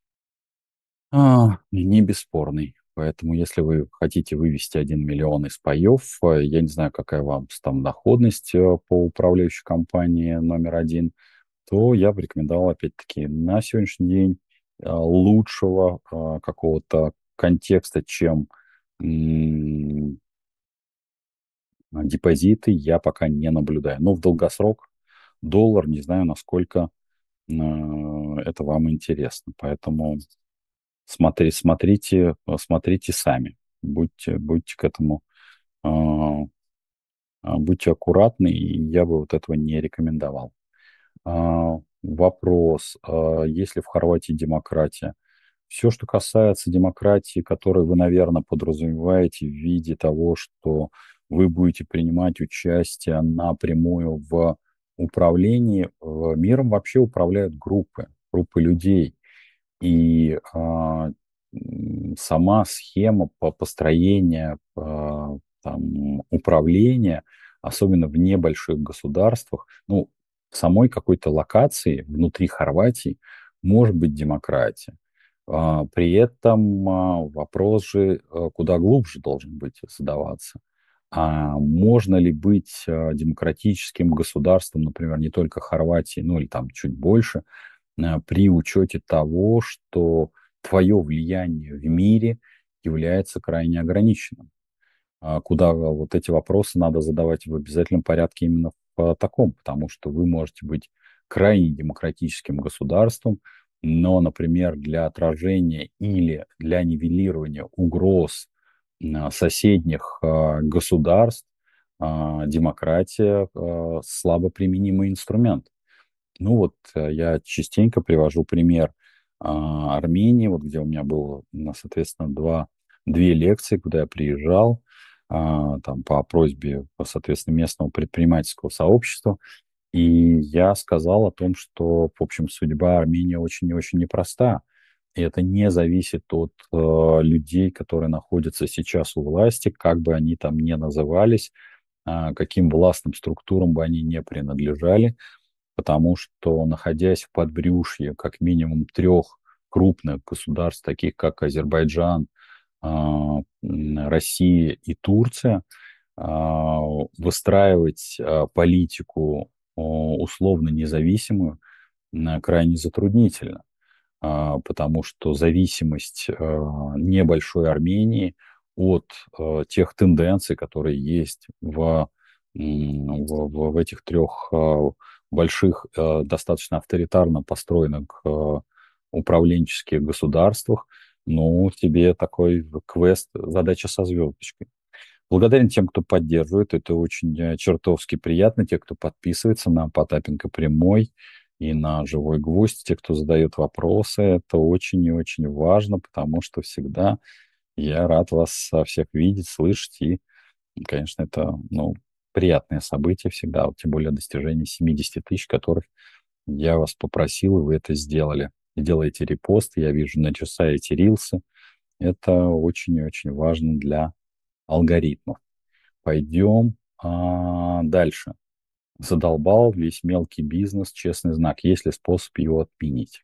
а, не бесспорный. Поэтому, если вы хотите вывести один миллион из паев, э, я не знаю, какая вам там доходность э, по управляющей компании номер один, то я бы рекомендовал, опять-таки, на сегодняшний день э, лучшего э, какого-то контекста, чем м, депозиты, я пока не наблюдаю. Но в долгосрок доллар, не знаю, насколько э, это вам интересно. Поэтому Смотри, смотрите, э, смотрите сами. Будьте, будьте к этому, а, а, будьте аккуратны, и я бы вот этого не рекомендовал. А, вопрос, а, есть ли в Хорватии демократия? Все, что касается демократии, которую вы, наверное, подразумеваете в виде того, что вы будете принимать участие напрямую в управлении, э, миром вообще управляют группы, группы людей. И а, м, сама схема по построения а, там, управления, особенно в небольших государствах, ну, в самой какой-то локации внутри Хорватии может быть демократия. А, при этом а, вопрос же а, куда глубже должен быть задаваться. А можно ли быть а, демократическим государством, например, не только Хорватии, ну или там чуть больше, а, при учете того, что твое влияние в мире является крайне ограниченным? А, Куда вот эти вопросы надо задавать в обязательном порядке именно по таком, потому что вы можете быть крайне демократическим государством, но, например, для отражения или для нивелирования угроз а, соседних а, государств а, демократия а, слабо применимый инструмент. Ну вот э, я частенько привожу пример а, Армении, вот где у меня было, ну, соответственно, два, две лекции, куда я приезжал, а, там по просьбе, соответственно, местного предпринимательского сообщества. И я сказал о том, что, в общем, судьба Армении очень и очень непроста. И это не зависит от э, людей, которые находятся сейчас у власти, как бы они там ни назывались, а, каким властным структурам бы они не принадлежали, потому что, находясь в подбрюшье как минимум трех крупных государств, таких как Азербайджан, а, м, Россия и Турция, а, выстраивать а, политику о, условно независимую м, крайне затруднительно, а, потому что зависимость а, небольшой Армении от а, тех тенденций, которые есть в, м, в, в- в этих трех а, больших, а, достаточно авторитарно построенных а, управленческих государствах, ну, тебе такой квест, задача со звездочкой. Благодарен тем, кто поддерживает. Это очень э, чертовски приятно. Те, кто подписывается на Потапенко Прямой и на Живой Гвоздь, те, кто задает вопросы, это очень и очень важно, потому что всегда я рад вас а, всех видеть, слышать. И, конечно, это, ну, приятное событие всегда, вот тем более достижение семьдесят тысяч, которых я вас попросил, и вы это сделали. И делаете репосты, я вижу, начесаете рилсы. Это очень и очень важно для алгоритмов. Пойдем а, дальше. Задолбал весь мелкий бизнес, честный знак. Есть ли способ его отменить?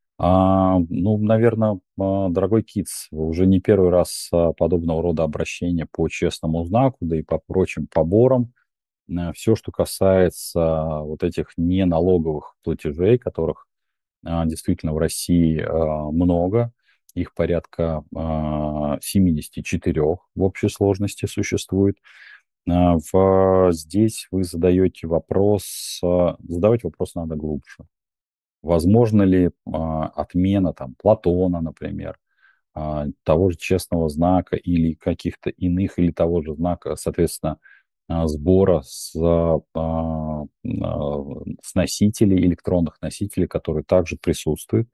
А, ну, наверное, дорогой Китс, уже не первый раз а, подобного рода обращения по честному знаку, да и по прочим поборам. Все, что касается вот этих неналоговых платежей, которых а, действительно в России а, много, их порядка а, семьдесят четыре в общей сложности существует. А, в Здесь вы задаете вопрос, а, задавать вопрос надо глубже. Возможно ли а, отмена там Платона, например, а, того же честного знака или каких-то иных, или того же знака, соответственно, а, сбора с, а, а, с носителей, электронных носителей, которые также присутствуют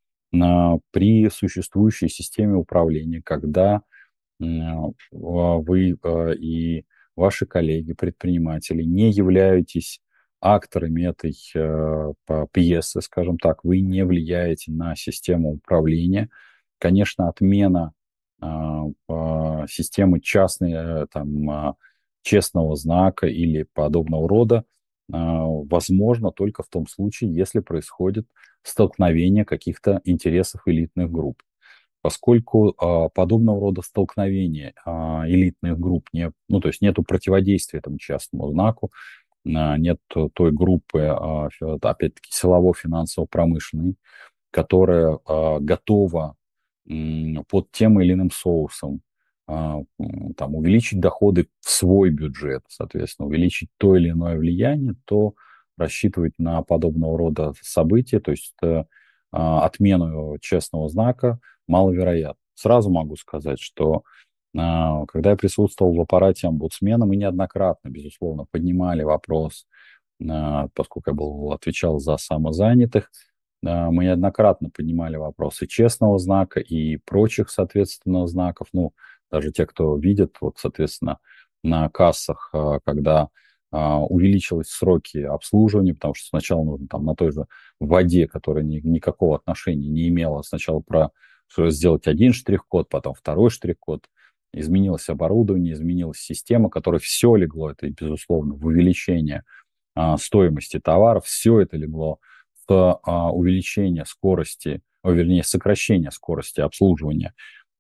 а, при существующей системе управления, когда м, а, вы а, и ваши коллеги, предприниматели, не являетесь акторами этой э, по- пьесы, скажем так, вы не влияете на систему управления. Конечно, отмена а, а, системы частной, э, там, а, честного знака или подобного рода а, возможно только в том случае, если происходит столкновение каких-то интересов элитных групп. Поскольку а, подобного рода столкновения а, элитных групп не, ну, то есть нету противодействия этому частному знаку, а, нет той группы, а, фе- опять-таки, силово-финансово-промышленной, которая а, готова м, под тем или иным соусом а, м, там, увеличить доходы в свой бюджет, соответственно, увеличить то или иное влияние, то рассчитывать на подобного рода события, то есть э, а, отмену честного знака, маловероятно. Сразу могу сказать, что а, когда я присутствовал в аппарате омбудсмена, мы неоднократно, безусловно, поднимали вопрос, а, поскольку я был, отвечал за самозанятых, а, мы неоднократно поднимали вопросы честного знака и прочих, соответственно, знаков. Ну, даже те, кто видит, вот, соответственно, на кассах, а, когда а, увеличились сроки обслуживания, потому что сначала нужно там на той же воде, которая ни, никакого отношения не имела, сначала про что сделать один штрих-код, потом второй штрих-код. Изменилось оборудование, изменилась система, которая все легло, это, безусловно, в увеличение а, стоимости товаров, все это легло в а, увеличение скорости, о, вернее, сокращение скорости обслуживания,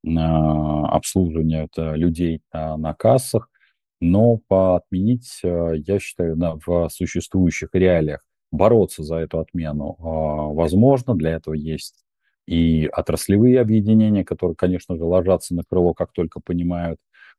а, обслуживания это людей а, на кассах, но по отменить, а, я считаю, на, в существующих реалиях бороться за эту отмену а, возможно. Для этого есть и отраслевые объединения, которые, конечно же, ложатся на крыло, как только понимают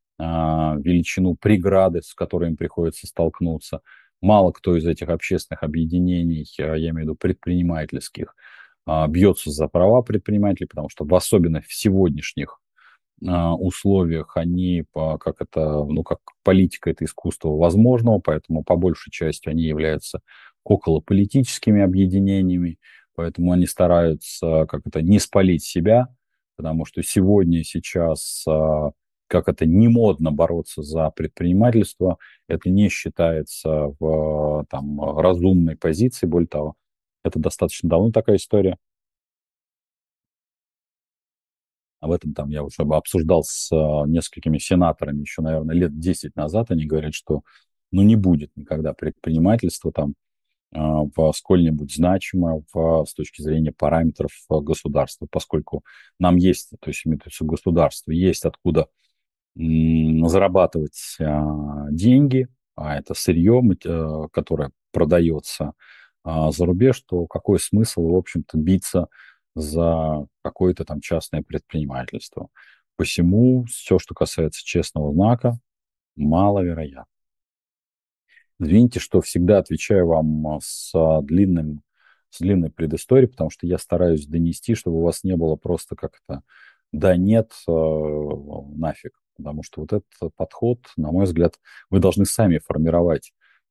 а, величину преграды, с которой им приходится столкнуться. Мало кто из этих общественных объединений, а, я имею в виду предпринимательских, а, бьется за права предпринимателей, потому что в особенно в сегодняшних а, условиях они, по- как это, ну, как политика, это искусство возможного, поэтому по большей части они являются околополитическими объединениями, поэтому они стараются, как это, не спалить себя, потому что сегодня, сейчас, а, как это, не модно бороться за предпринимательство, это не считается в, там, разумной позиции, более того, это достаточно давно такая история. Об этом там я уже бы обсуждал с а, несколькими сенаторами еще, наверное, лет десять назад. Они говорят, что ну, не будет никогда предпринимательства там а, в сколь-нибудь значимо в, с точки зрения параметров а, государства, поскольку нам есть, то есть имеется в виду государство, есть откуда м, зарабатывать а, деньги, а это сырье, мат- э, которое продается а, за рубеж, то какой смысл, в общем-то, биться за какое-то там частное предпринимательство? Посему все, что касается честного знака, маловероятно. Извините, что всегда отвечаю вам а, с а, длинным, с длинной предысторией, потому что я стараюсь донести, чтобы у вас не было просто как-то «да нет, э, нафиг». Потому что вот этот подход, на мой взгляд, вы должны сами формировать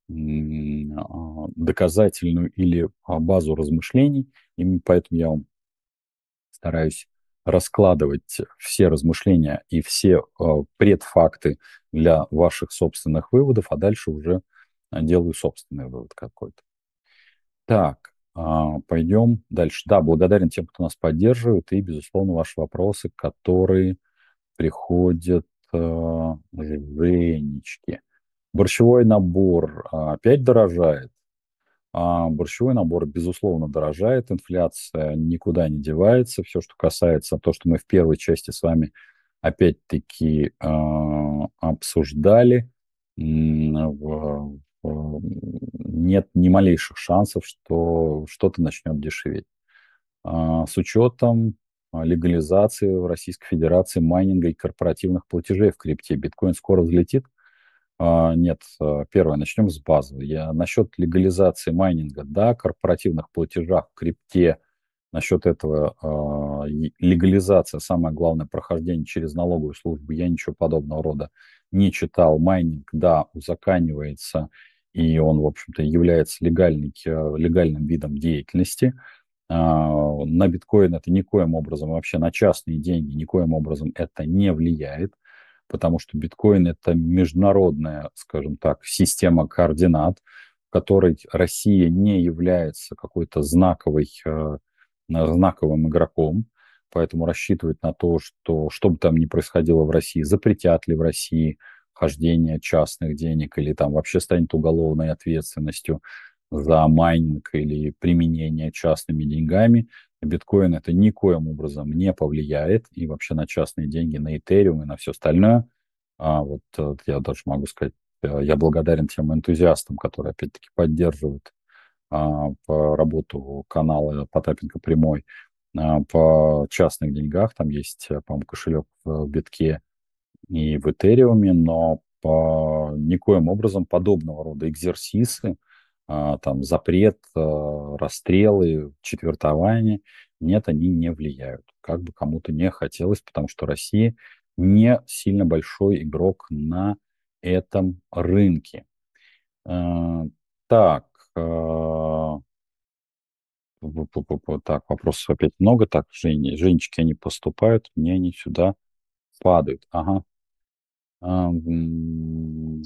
м, а, доказательную или а, базу размышлений. Именно поэтому я вам стараюсь раскладывать все размышления и все э, предфакты для ваших собственных выводов, а дальше уже э, делаю собственный вывод какой-то. Так, а, пойдем дальше. Да, благодарен тем, кто нас поддерживает, и, безусловно, ваши вопросы, которые приходят э, Женечке. Борщевой набор а, опять дорожает. А борщевой набор, безусловно, дорожает, инфляция никуда не девается. Все, что касается того, что мы в первой части с вами опять-таки а, обсуждали, м, в- в- нет ни малейших шансов, что что-то начнет дешеветь. А, С учетом а, легализации в Российской Федерации майнинга и корпоративных платежей в крипте, биткоин скоро взлетит. А, Нет, а, первое, начнем с базового. Я насчет легализации майнинга, да, корпоративных платежах в крипте, насчет этого а, и легализация, самое главное, прохождение через налоговую службу, я ничего подобного рода не читал. Майнинг, да, узаканивается, и он, в общем-то, является легальный, э, легальным видом деятельности. А, На биткоин это никоим образом, вообще на частные деньги никоим образом это не влияет, потому что биткоин это международная, скажем так, система координат, в которой Россия не является какой-то знаковой, э, знаковым игроком, поэтому рассчитывать на то, что что бы там ни происходило в России, запретят ли в России хождение частных денег или там вообще станет уголовной ответственностью за майнинг или применение частными деньгами, биткоин это никоим образом не повлияет и вообще на частные деньги, на Ethereum и на все остальное. А вот э, я даже могу сказать, э, я благодарен тем энтузиастам, которые опять-таки поддерживают а, по работу канала Потапенко Прямой а, по частных деньгах. Там есть, э, по-моему, кошелек в битке и в Этериуме, но по никоим образом подобного рода экзерсисы, а, там запрет, а, расстрелы, четвертование, нет, они не влияют. Как бы кому-то не хотелось, потому что Россия не сильно большой игрок на этом рынке. А, Так, а, пу- пу- пу- пу- так, вопросов опять много. Так, Жени, Женечки, они поступают, мне они сюда падают. Ага. А, м,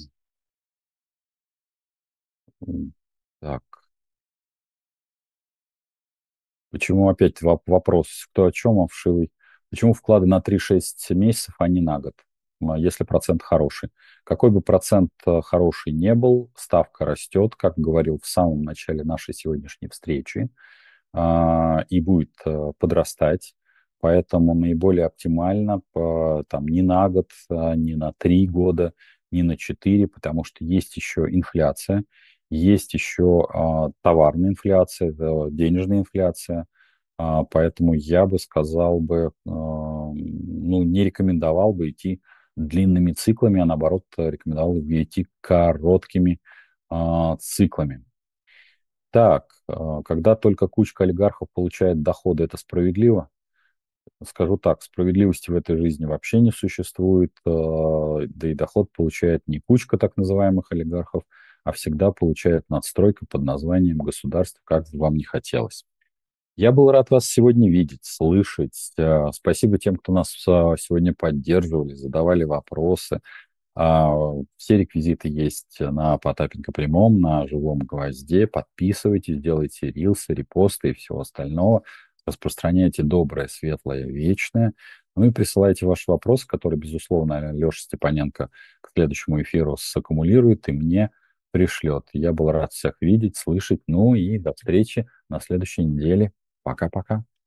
м, Так, почему опять воп- вопрос, кто о чем, а вшивый? Почему вклады на три-шесть месяцев, а не на год, М, если процент хороший? Какой бы процент э, хороший не был, ставка растет, как говорил в самом начале нашей сегодняшней встречи, а, и будет э, подрастать. Поэтому наиболее оптимально по, там, не на год, а, не на три года, не на четыре, потому что есть еще инфляция, есть еще а, товарная инфляция, это денежная инфляция. А, поэтому я бы сказал бы, а, ну, не рекомендовал бы идти длинными циклами, а наоборот рекомендовал бы идти короткими а, циклами. Так, а, когда только кучка олигархов получает доходы, это справедливо? Скажу так, справедливости в этой жизни вообще не существует, а, да и доход получает не кучка так называемых олигархов, а всегда получает надстройка под названием государство, как бы вам не хотелось. Я был рад вас сегодня видеть, слышать. А, Спасибо тем, кто нас а, сегодня поддерживали, задавали вопросы. А, Все реквизиты есть на Потапенко Прямом, на Живом Гвозде. Подписывайтесь, делайте рилсы, репосты и всего остального. Распространяйте доброе, светлое, вечное. Ну и присылайте ваши вопросы, которые, безусловно, Леша Степаненко к следующему эфиру саккумулирует и мне пришлет. Я был рад всех видеть, слышать. Ну и до встречи на следующей неделе. Пока-пока.